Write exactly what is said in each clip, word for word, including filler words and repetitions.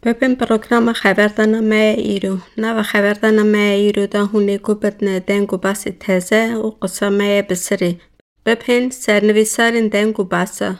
ببین پروگرام خبردنامه ایرو نه و خبردنامه ایرو دا هونه گوبتن دنگو باسی تزه و قسمه بسری ببین سرنویسارین دنگو باسه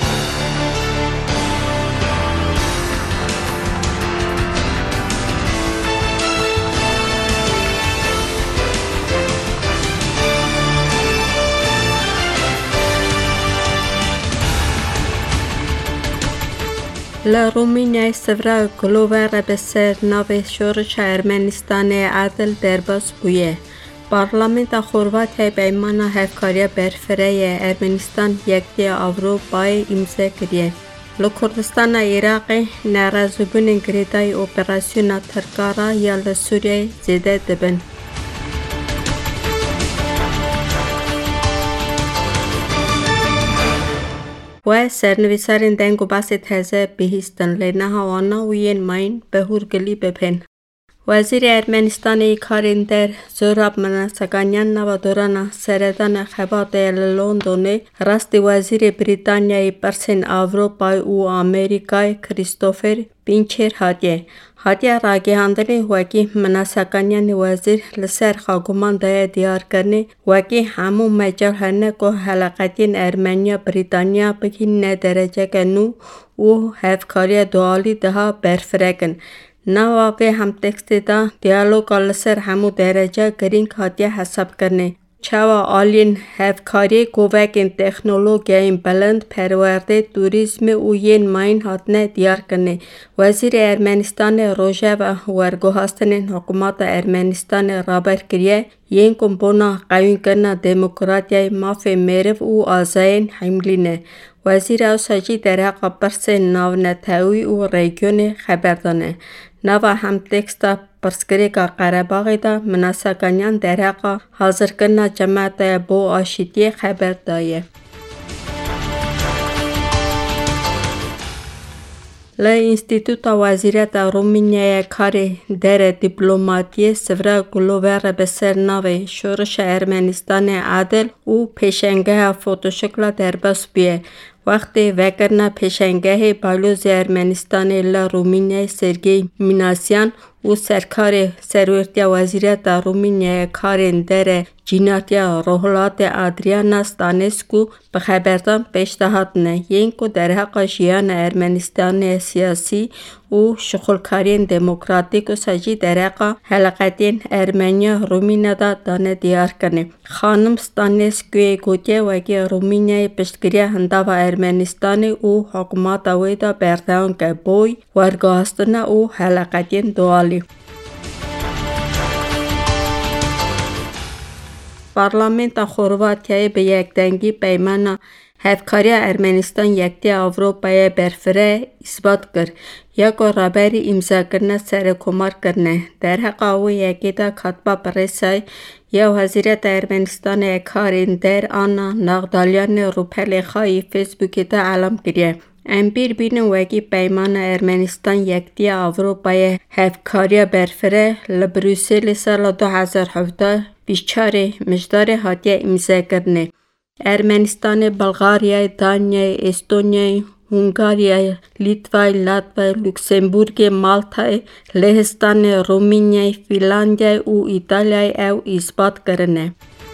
لرومینیای سفره گلوور بسر ناو شورش ارمنستان عادل درباس بویه. پارلمانت خورواتیای پیمان هفکاری برفره ارمنستان یکی اروپای امضا کردیه. لکردستان عراق نارضایتی گریدای اپراسیون ترکارا یا لسوریه زده دبن. و سرنویسارین دنگو باسی تازه بهیستن لینها وانا وین ماین بهور گلی بپن. وزیر ارمنستان کارین در زوراب مناسکانیان نو دوران سردان خبات لندن راست وزیر بریتانیای پرسین اروپای و آمریکای کریستوفر پینچر هاتیه. هاتیه راگهاندنی وکی مناسکانیان وزیر لسر خاگمان دای دیار کرنی وکی همو مجال هنه که حلقاتین ارمنیا بریتانیا بگین درجه کنو و هفکاری دوالی ده برفرکن. نوابه هم تکست دا دیالوگ لسر همو درجه گرینگ هاتیه حساب کرنه. چاوا آلین هفکاری کووکین تکنولوژیای بلند پرورده توریسم و ین ماین هاتنه دیار کنه. وزیر ارمنستان روژه و ورگوهاستن حکومت ارمنستان رابر کریه ین کمپونا قوین کرنا دموکراتیای مافی میرف و آزاین حملینه. وزیر اوساجی در حق پرسه ناو نتاوی و ریگیون خبردانه. نوا هم تکستا پرسکری که قرباغی دا مناسکانیان در حق حاضر کرنا جماعت بو آشیتی خبر دایه. لی انستیتوت وزیرت رومینیای کاری در دیپلماتی سفره گلوور بسر ناو شورش ارمنستان عادل و پیشنگه فوتوشکل در بس بیه. وقتی وکرنا پیشنگه بالوز ارمنستان ل رومینیای سرگی میناسیان و سرکار سرورتی وزیرت رومینیای کارین در جیناتیا روحلات آدریانا ستانسکو به خبردان پیشنهاد نه اینکه در حق جیان ارمنستان سیاسی و شغلکارین دموکراتیک و سجی در حق حلقاتین ارمنیا رومینا دا دانه دیار کنه. خانم ستانسکوی گوتیه وگی رومینیای پشتگیری هنداو ارمنستان و حکومت اویدا بردان که بوی ورگاستن و حلقاتین دوالی. پارلمانت خورواتیای به یک دنگی پیمان هفکاری ارمنستان یکتی اروپای برفره اثبات کرد. یک رابری امضا کرنا سر کمار کرنه. در حق او یکی دا کتبا پرسای یا وزیرت ارمنستان کارین در آن نقدالیان روپل خواهی فیسبوکی دا علم کریه. امپیر بین وگی پیمان ارمنستان یکتی اروپای هفکاری برفره لبروسیل سال دو هزار و هفده بیشتر مجدار هاتیه امضا کرنه. ارمنستان، بلغاریا، دانیا، استونیا، هنگاریا، لیتوا، لاتوا، لوکسمبورگ، مالتا، لهستان، رومینیا، فنلاندیا و ایتالیا او اثبات کرنه.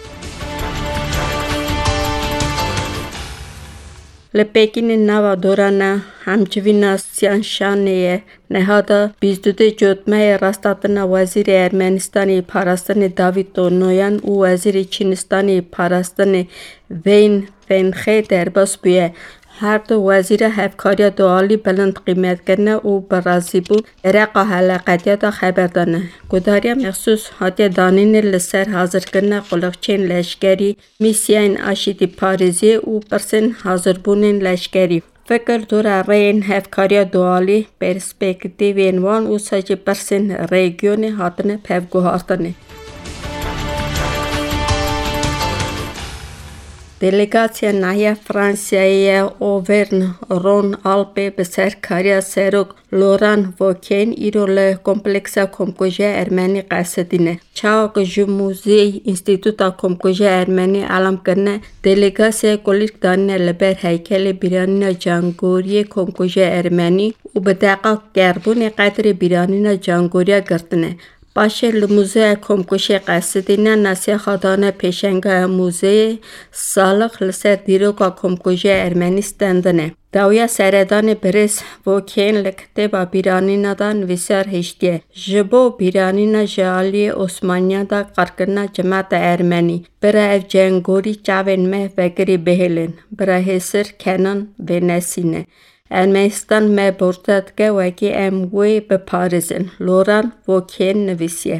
لپیکین نوا دوران همچوین سیانشانه نهادا بیست و دو جوتمه راستاتن وزیر ارمنستانی پاراستان داوید نویان و وزیر چینستانی پاراستان وین فنخه در بس بیه. هر دو وزیر هفکاری دوالی بلند قیمت کرنه و برازی بود رقا حلقاتی دا خبر دانه. گداری مخصوص هاتی دانین لسر حاضر کرنه قلقچین لشکری میسیین آشیدی پاریزی و پرسن حاضر بونین لشکری. فکر دور رین هفکاری دوالی پرسپکتیوین وان و ساجی پرسن ریگیونی هاتنه پیفگو هاتنه. Դելեգացիա նաև Ֆրանսիայի Օվերն Ռոն Ալպե բսերքարիա սերոկ Լորան Վոքեն իրոլը կոմպլեքսա կոմկոժե Erməni qəsədinə Çağ Muzey İnstituta Komkoje Erməni alam kırne delegasya kolik danne leber heykeli biranina Cangoriye Komkoje Erməni u badaqa gerbune qadri biranina Cangoriya gırtne باشه لموزه کمکشه قصدینه نسیه خدانه پیشنگاه موزه سالخ لسر دیروکا کمکشه ارمنیستندنه. داویا سردان برس وکین لکته با بیرانینا دان ویسار هشتیه. جبو بیرانینا جالی عثمانیا دا قرقنا جماعت ارمنی. برا اف جنگوری چاوین مه وگری بهلن. برا حسر کنن و نسینه. Ermənistan məburdadqa vəki əmvəy bə Parizin, Loran Vokyen nivisiye.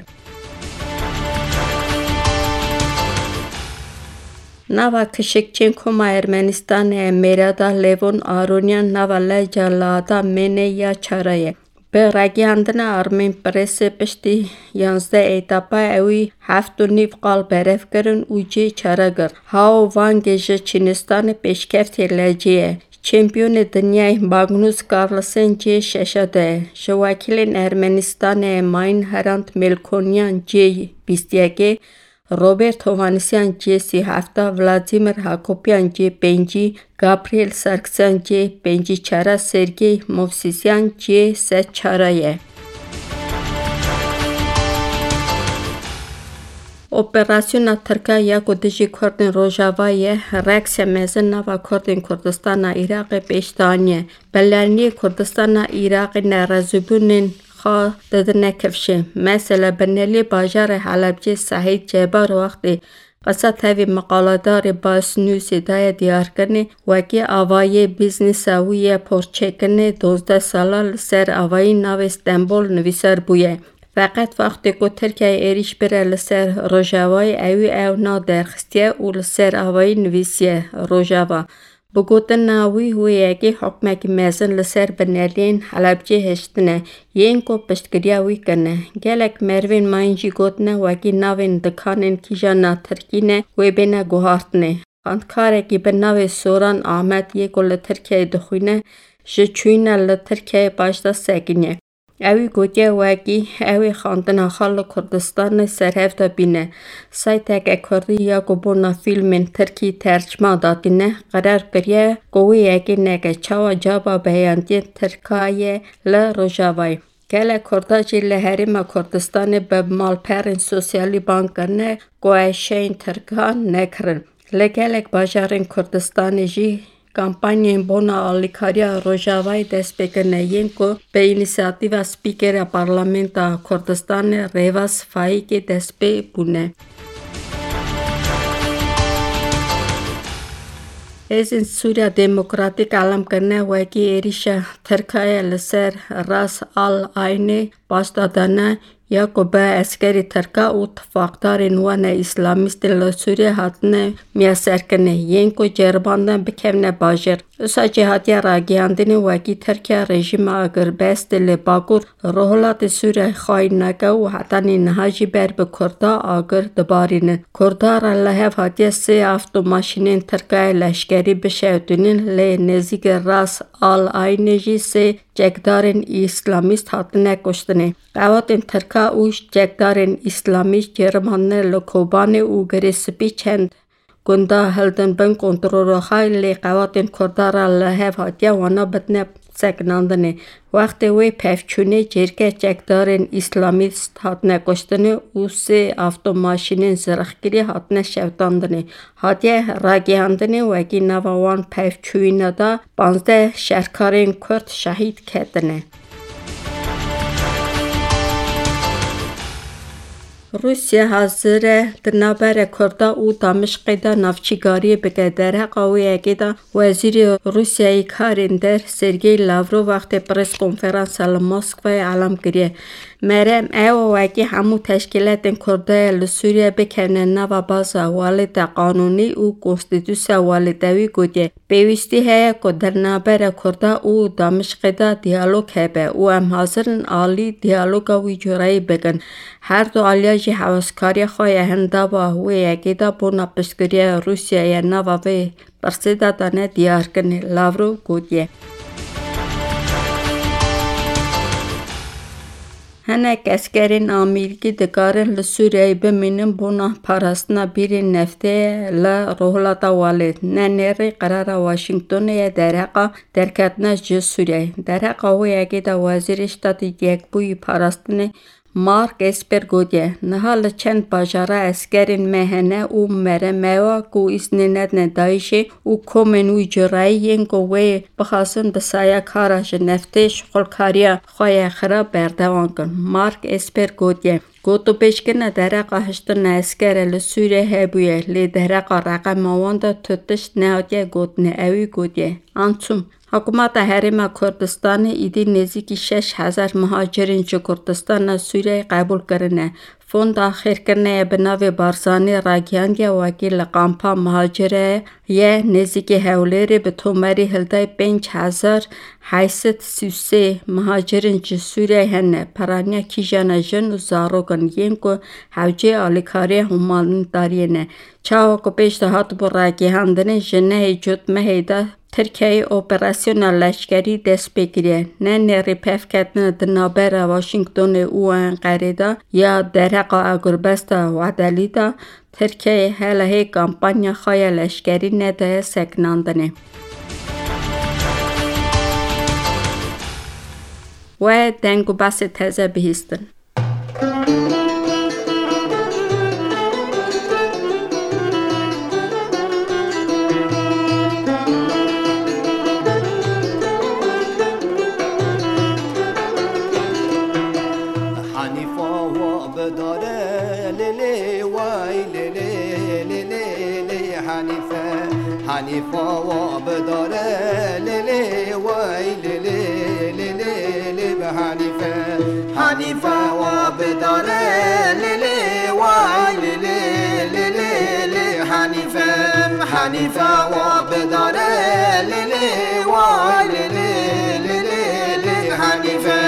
Nava kışıkçın kuma Ermənistan əmirada Levon Aronyan nava ləcəlada mene ya çaraye. Bə rəgyandına Armen presi pişti yanzda etapa əvi həftu niv qal bərəf qırın uci çaragır. Hao van gece Çinistanı peşkeft eləcəyə. چمپیون دنیای ماگنوس کارلسن جی ششده شواکیلن ارمنستان ماین هرانت ملکونیان جی بیستیگه روبرت هوانسیان جی سی هفته ولادیمیر هاکوپیان جی پنجی گابریل سارکسیان جی پنجی چارا سرگی موسیسیان جی سه چارایه Operasyona Türkiye Kudüs'ü Kurdin Rojava'yı Reks'e mezun nava Kurdin Kurdistan'a Irak'ı beştaniye. Bellerni Kurdistan'a Irak'ı nerazübünün خا ددنه کفشه مثلا بنلی باجر حلبجه صحیح جبار وقتی قصد هاوی مقالدار باس نوسی دای دیار کنه وکی آوای بیزنس آویه پرچه کنه دوزده سالال سر آوای ناو استنبول نویسر بویه. فقط وقتی که ترکیه ایریش بره لسر روژاوای اوی او نا درخستیه و لسر آوای نویسیه روژاوا. بگوتن ناوی هوی اگه حکمه که میزن لسر بنالین حلبجه هشتنه ین کو پشتگریا وی کنه. گلک مروین ماینجی گوتنه وگی ناوین دکانین کیجانا ترکینه وی بینه گوهارتنه. خاندکاره که به ناوی سوران آمد یک ل ترکیه دخوینه جچوینه لترکیه باشده سگینه. اوی گوتیه وگی اوی خاندنا خال کردستان سرهفته بینه. سایتک اکردی یا گبونا فیلمین ترکی ترجمه دادینه قرار کریه گوی اگی نگه چاوا جابا بیاندی ترکایه لروژاوای. گله کرداجی لحریم کردستان به مالپرین سوسیالی بانکرنه گوه شین ترکان نکرن. لگلک باجارین کردستان جی کمپانین بونا آلیکاریا روژاوای دست بکنه ین که به اینیسیاتیو سپیکر پارلمنتا کردستان ریواز فایی که دست بونه. از این سوریا دموکراتیک علم کرنه وکی ایریشا ترکیه لسر راس آل آینه باستادانه یا که به اسکری ترکا و اتفاقدار نوان اسلامیست لسوری هاتنه میاسر کنه ین که جرباندن بکنه باجر. اسا جهاتی راگیاندنه وکی ترکیه رژیم اگر بست لباکور روحلات سوری خواهی نگه و حتانی نهاجی بر به کردا اگر دبارینه. کردا را لحف هاتی سه افتو ماشینین ترکیه لشکری بشودنین لی نزیگ راس آل آینجی سه جگدارن اسلامیست هاتنه کشتنه. قواتین ترکا اوش جگدارن اسلامیست جرمانه لکوبانه او گریسپی چند گنده هلدن بن کنترول خیلی قواتین کردارا لحف هاتیه وانا بدنه سکناندنه. وقتی وی پفچونه جرگه جگدارن اسلامیست هاتنه کشتنه او سه افتو ماشینین زرخگیری هاتنه شوداندنه. هاتیه راگیاندنه وگی نووان پفچوینه دا پانزده شهرکارین کرد شهید کردنه. روسیه حاضره در نبر کردا او دمشق دا نفچیگاری بگه در قوی اگه دا وزیر روسیه کارین در سرگی لاورو وقت پرس کنفرانس المسکو علم گریه. مرم او وگی همو تشکیلات کرده لسوریه بکنه نوا باز والد قانونی او کنستیتوس والدوی گوده. بیوستی های که در نبر کرده او دمشق دا دیالوگ هبه او هم حاضرن آلی دیالوگ وی جورایی بگن. هر دو آلیا بجی حواسکاری خواه هنده با هوی یکیدا بونا پشکری روسیه یا نواوی برسیده دانه دیار کنی لاورو گودیه. هنک اسکرین آمریکی دکارن لسوریای بمینن بونا پاراستنا بیری نفته لروحلاتا والد ننیری قرار واشنگتون یا درحقا درکتنا جو سوریای. درحقا هو یکی دا وزیر اشتاتی یک بوی پاراستنی مارک اسپر گودیه. نهال چند باجارا اسکرین مهنه او مره میوا کو اسنیند ندایشه او کومن او جرایی ینگو وی بخواستن بسایا کاراش نفته شغل کاریا خواه خراب بردوان کن. مارک اسپر گودیه. گوتو پیشکنه درقا هشتن اسکر لسوره هبویه لی درقا رقم موانده تتش نهادیه گودنه اوی گودیه. انچوم حکومت حرم کردستان ایدی نزدیکی شش هزار مهاجرین جو کردستان سوریه قبول کرنه. فوند آخر کرنه بناوی بارزانی راگیانگی وکیل قامپا مهاجره یه نزدیکی حولیری به تومری هلدای پنج هزار هشتصد سی و سه مهاجرین جو سوریه هنه. پرانیا کیجانا جن و زاروگن ینگو حوجه آلیکاری همالن دارینه. چاو کو پیشتهات بر راگیاندن جنه جد مهیده ترکیه اپراسیونال لشکری دست بگیره. نه نری پف کردن دنابر واشنگتن او انقریدا یا درقا اگربستا و دلیدا ترکیه هلهی کامپانیا خای لشکری نده سکناندنه. و دنگو بس تازه بهستن. حنیفا و بداره لیلی وای لیلی لیلی لی به حنیفه حنیفا و بداره لیلی وای لیلی لیلی لی حنیفه حنیفا و بداره لیلی وای لیلی لیلی لی حنیفه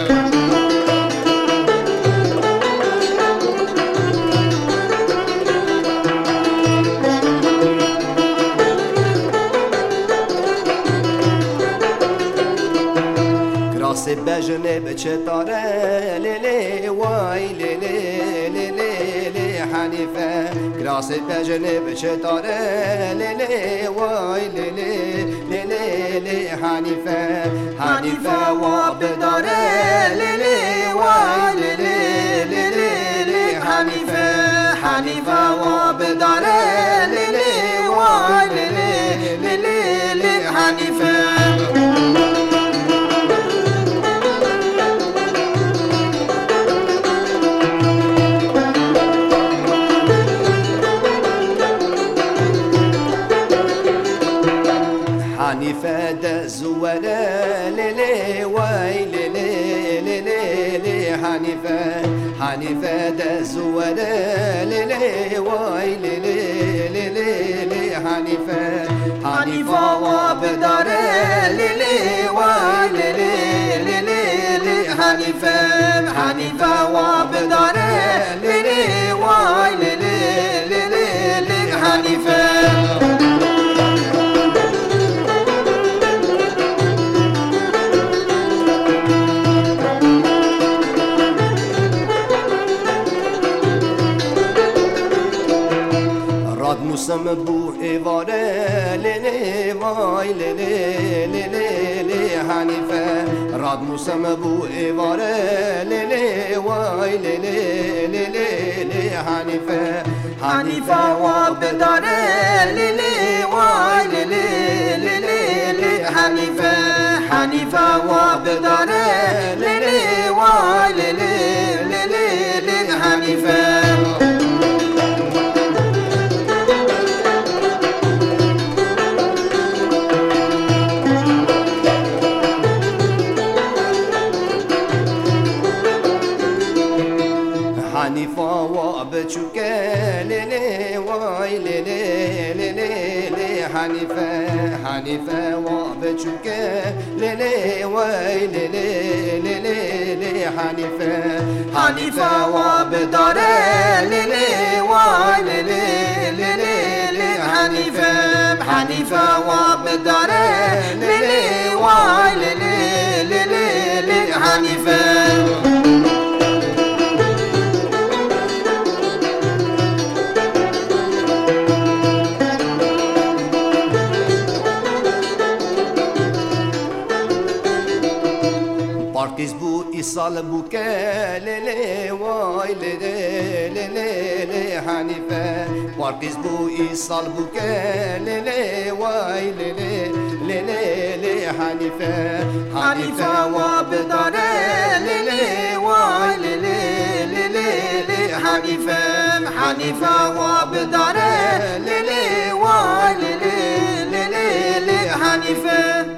بجنه بچتاره لیلی وای لیلی لیلی لی حنیفه گراس بجنه بچتاره لیلی وای لیلی لیلی لی حنیفه حنیفه و بداره لیلی وای لیلی لیلی لی حنیفه حنیفه و بداره لیلی وای لیلی لیلی لی حنیفه حنیفه ده زوره لیلی وای لیلی لیلی لی حنیفه حنیفه ده زوره لیلی وای لیلی لیلی لی حنیفه حنیفه و بداره لیلی وای لیلی لیلی لی حنیفه حنیفه و بداره لیلی وای لیلی لیلی لی حنیفه موسم بو ایواره لیلی وای لیلی لیلی لی حنیفه راد موسم بو ایواره لیلی وای لیلی لیلی لی حنیفه حنیفه و بداره لیلی وای لیلی لیلی لی حنیفه حنیفه و بداره لیلی وای لیلی لیلی لی حنیفه حنیفا و بچوکه لیلی وای لیلی لیلی لی حنیفه حنیفه و بچوکه لیلی وای لیلی لیلی لی حنیفه حنیفه و بداره حنیفه و بداره لیلی وای لیلی لیلی لیلی حنیفه پارکیز بو ایسال بو که لیلی وای لیلی لیلی لیلی حنیفه پارکیز بو ایسال بو که لیلی وای لیلی لیلی لیلی حنیفه حنیفه و بداره لیلی وای لیلی لیلی لیلی حنیفه حنیفه و بداره لیلی وای لیلی لیلی لیلی حنیفه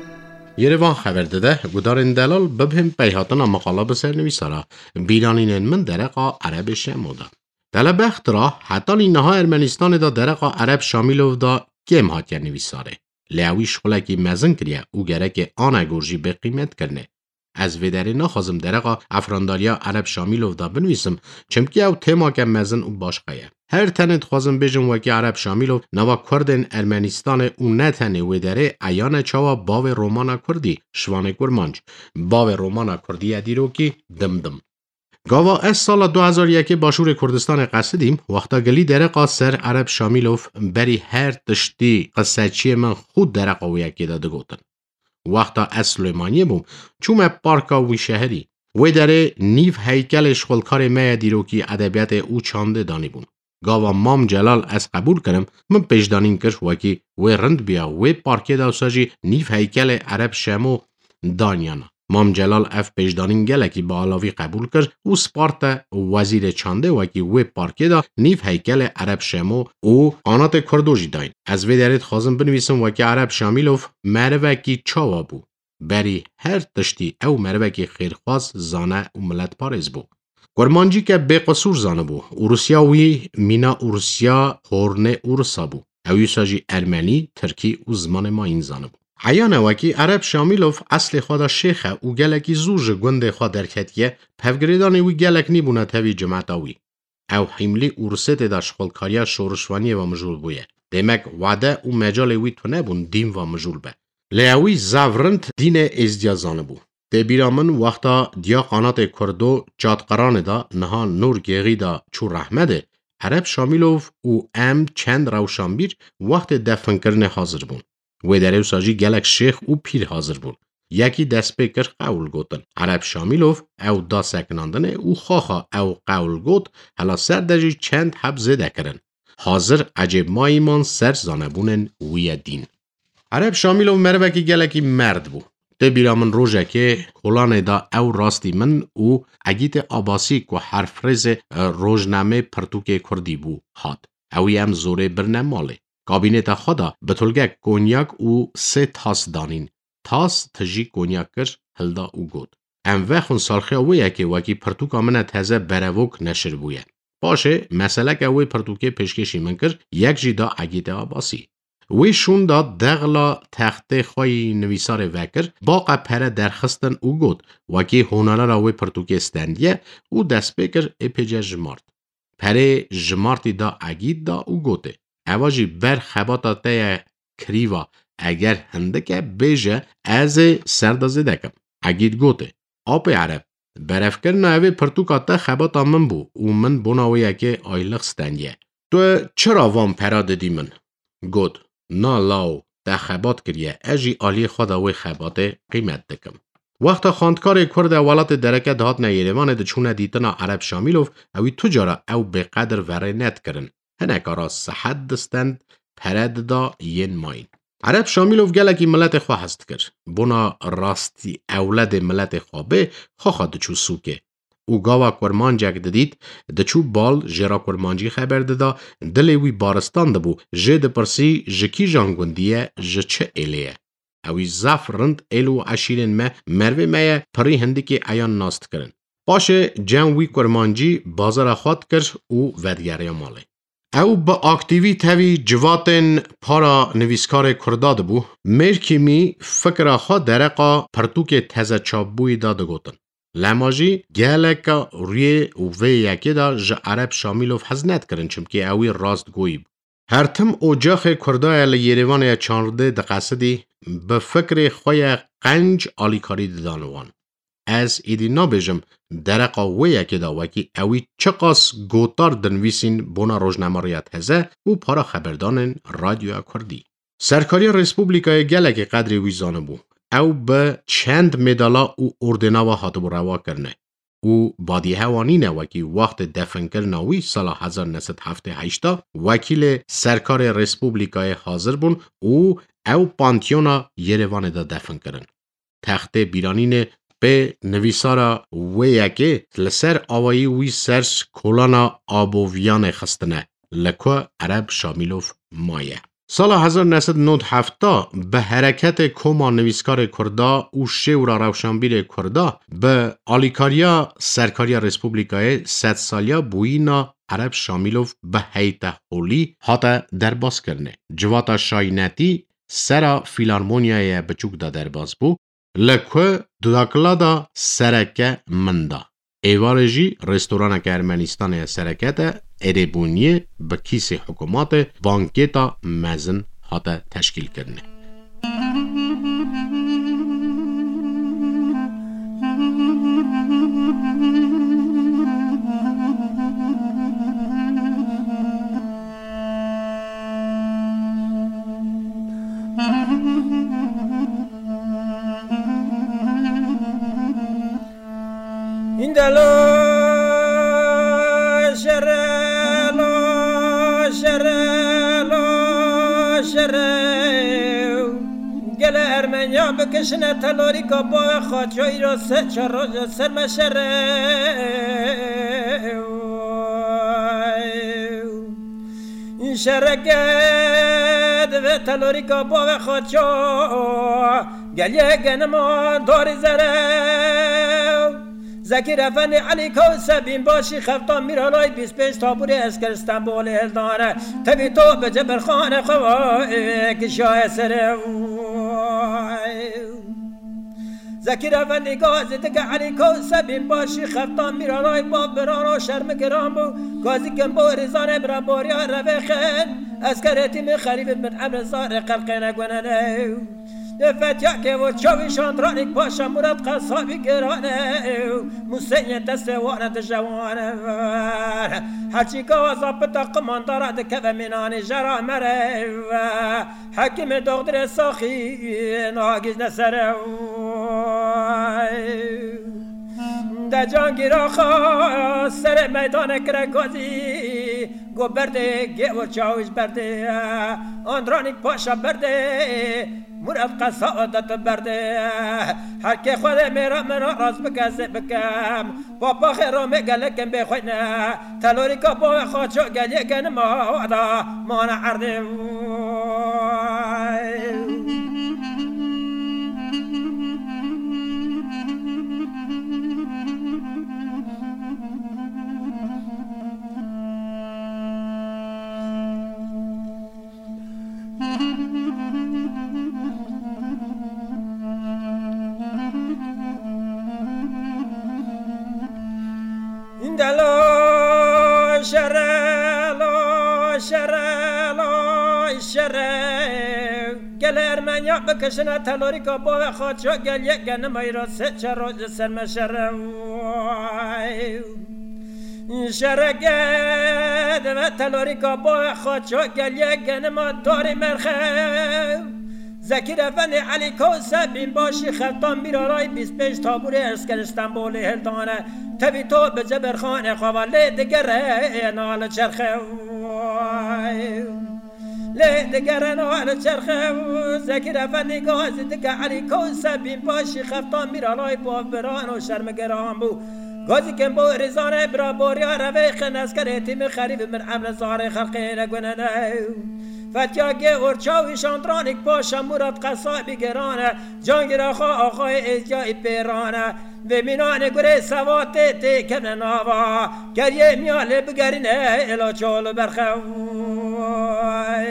یروان خبر داده گودارن دلال ببهم پیهاتن مقاله بسر نویسارا بیرانین من درقا عرب شمودا دل بخت را حتی اینها ارمنستان دا درقا عرب شامل دا کم هاتیا نویساره لیاویش خلکی مزن کریه او گره آن گرجی به قیمت کرنه از ویداری نخوازم درقا افرانداریا عرب شامل دا بنویسم چمکی او تیما که مزن او باشقایه هر تنت خوازم بیجم وکی عرب شامل نوا کردن ارمنستان او نتنه ویداری ایان چاوا باو رومانا کردی شوانه کرمانج باو رومانا کردی ادیرو کی دم دم گاوا از سال دو هزار و یک باشور کردستان قصدیم وقتا گلی درقا سر عرب شاملوف بری هر تشتی قصه چی من خود درقا و یکی داده گوتن وقتا از سلیمانیه بوم چوم پارکا وی شهری وی داره نیف هیکل شغلکار مای دیروکی ادبیات او چانده دانی بون گاوا مام جلال از قبول کرم من پیشدانین کرد وکی وی رند بیا وی پارکه داوساجی نیف هیکل عرب شامو دانیانا مام جلال اف پیشدانین گلکی با علاوی قبول کرد او سپارت وزیر چانده وکی وی پارکه دا نیف هیکل عرب شامو او آنات کردوجی داین از وی دارید خوازم بنویسم وکی عرب شامیلوف مروکی چاوا بو بری هر تشتی او مروکی خیرخواز زانه و ملت پارز بو گرمانجی که به قصور زانه بو اوروسیاوی مینا اوروسیا خورنه اورسا بو اوی ساجی ارمنی ترکی و زمان ما این زانه بو عیانه وکی عرب شامیلوف اصل خدا شیخه او گلکی زوج گنده خوا درکتیه پفگریدانه وی گلک نیبونه تاوی جماعتاوی او حیملی اورسیت دا شخلکاریا شورشوانی و مجول بویه دیمک وعده او مجال وی تو نبون دیم و مجول به لیاوی زاورند دین ازدیازانه بو ده بیرامن وقتا دیا قانات کردو جادقران دا نها نور گیغی دا چو رحمده عرب شامیلوف او ام چند روشنبیر وقت دفن کرنه حاضر بون و در او ساجی گلک شیخ او پیر حاضر بون یکی دست بکر قول گوتن عرب شامیلوف او دا سکناندنه او خواخا او قول گوت حالا سر دجی چند حب زده کرن حاضر عجب ما ایمان سر زانبونن وی دین عرب شامیلوف مروکی گلکی مرد بو ده بیرامن روژه که کلانه دا او راستی من او اگیت آباسی که حرف رز روژنامه پرتوک کردی بو هاد اوی هم زوره برنماله کابینت خدا بطولگه کنیاک او سه تاس دانین تاس تجی کنیاک کر هلدا او گود ام وخون سالخه اویه که وکی پرتوک آمنه تازه بروک نشر بویه باشه مسئله که اوی پرتوکه پشکشی من کر یک جی دا اگیت آباسی وی شون دا دغلا تخت خوی نویسار وکر باقا پره درخستن او گود وکی هنره را وی پرتوکه استندیه او دست بکر اپیجه جمارد پره جماردی دا اگید دا او گوده اواجی بر خباتا تای کریوا اگر هندکه بیجه از سردازه دکم اگید گوده آپ عرب برفکر نوی پرتوکا تا خباتا من بو او من بوناویه که آیلق ستندیه تو چرا وام پره دادی من؟ گود نا لاو ده خبات کریه اجی آلی خدا وی خبات قیمت دکم وقتا خاندکار کرد ولات درکه دهات نیروان ده چونه دیتنا عرب شامیلوف اوی تجارا او به قدر وره نت کرن هنکارا صحت دستند پرد دا ین ماین عرب شامیلوف گلکی ملت خواه هست کر بنا راستی اولاد ملت خوابه خواه دچو سوکه او گاوا کرمانجک ددید دچو بال جرا کرمانجی خبر دادا دلوی بارستان دبو جد پرسی جکی جانگوندیه جچه الیه اوی زف رند ایلو عشیرین ما مروی مایه پری هندکی ایان ناست کرن باشه جنوی کرمانجی بازار خواد کر او ودگره ماله او با اکتیوی تاوی جواتن پارا نویسکار کرداد بو مرکیمی فکر خواه درقا پرتوک تزه چابوی داده گوتن لاماجی گلکا روی و یکی دا ج عرب شامیلوف حزنت کرن چمکی اوی راست گویب هرتم اوجاخ کردای لیریوان چانرده دقصدی به فکر خوی قنج آلیکاری دانوان. از ایدی نابجم درقا ویا که دا وکی اوی چقاس گوتار دنویسین بونا روزنامه‌ریت هزه و پارا خبردانن رادیو کردی. سرکاری ریسپوبلیکای گلک قدری ویزانه بو. او به چند مدالا و اردنا و هاتبو روا کرنه. او بادی هوانینه وکی وقت دفن کرناوی سال هزار و نهصد و هفتاد و هشت وکیل سرکار ریسپوبلیکای حاضر بون او او پانتیونا یریوان دا دفن کرن. تخت بیرانین به نویسارا ویاکه لسر آوایی وی سرش کولانا آبوویان خستنه لکو عرب شامیلوف مایه. سال هزار و نهصد و نود و هفت به حرکت کوما نویسکار کردا و شورا روشنبیر کردا به آلیکاریا سرکاری ریسپوبلیکای صد سالیا بوینا عرب شامیلوف به هیئت هولی هاتا درباز کرنه. جواتا شاینتی سرا فیلارمونیای بچوک دا درباز بو لکو دوداکلادا سرکه مندا. ایوارجی رستوران که ارمنستان سرکت اربونی به کیس حکومات بانکیتا مزن هاتا تشکیل کرنه. Indalo sherelo sherelo shereo gel Ermenya bekşine talori kaba xaçoy ro se çaroj serme shereo şereket ve talori kaba xaço gel yegenma dori zereo زکیر افندی علی کوسه بین باشی خفتان میرالای بیس پیش تابوری اسکر استنبول هلدانه تبی تو به جبر خانه خواه کشاه سره زکیر افندی گازی تک علی کوسه بین باشی خفتان میرالای باب بران و شرم گرام بو گازی کن با ریزانه برا باریا روخن اسکرتی می خریب من عمر زار قلقه نگونه فتیا که و چوی شاندرانیک پاشا مراد قصابی گرانه موسیقی دست وارد جوانه هرچی که وزابطا قماندارا دکه و منانی جرا مره حکیم دغدر ساخی ناگیز نسره در جانگیر آخا سر میدان کرگازی گو برده گه و چاوش برده آندرانیک پاشا برده مراد قصادت برده هر که خود میرا مرا راز بکزه بکم بابا خیرا میگلکم بخوینه تلوری که با خواچو گلیه گن ما ودا مانا عرده Indalo sherelo sherelo shere gel Ermenya bekşine talori kaba ve xaço gel yegene mayra se çaroj serme shere şereket ve talori kaba ve xaço gel yegene ma dori merxe زکیر افندی علی کوسه بین باشی خفتان بیرارای بیس پیش تابوری اسکر استنبول هلدانه تبی تو به جبر خانه خواله دگره نال چرخه لی دگره نال چرخه زکیر افندی گازی دگه علی کوسه بین باشی خفتان بیرارای بابران و شرمگران بو گازی کن با ریزانه برا باریا روی خنسکر تیم خریب من عمل زار خلقی نگونه نه فتیا که ارچاوی شاندرانیک پاشا مراد قصابی گرانه جانگیر آخا آخای ازجای پیرانه و مینان گره سواته تی کنه ناوا گریه میاله بگرینه الا چالو برخواه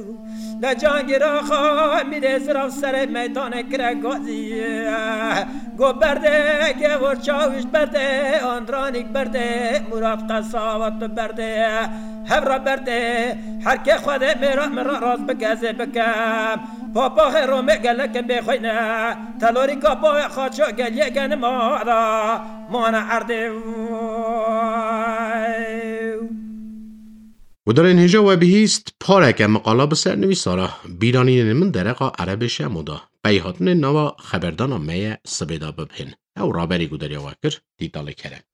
دا جانگیر آخا میره زراف سر میدان کرگازی گو برده که ورچاوش برده آندرانیک برده مراد قصاوت برده هبرا برده هر که خود میرا مرا راز بگزه بکم پاپا خیرو میگلکم بخوینه تلوری که با خادشو گلیه گن مادا مانا عرده و در این هجا و بهیست پارک مقاله بسر نویسارا بیرانی من درقا عرب شمودا بیهاتن نوا خبردان میه سبیدا ببهن او رابری گودریا وکر دیتاله کرد.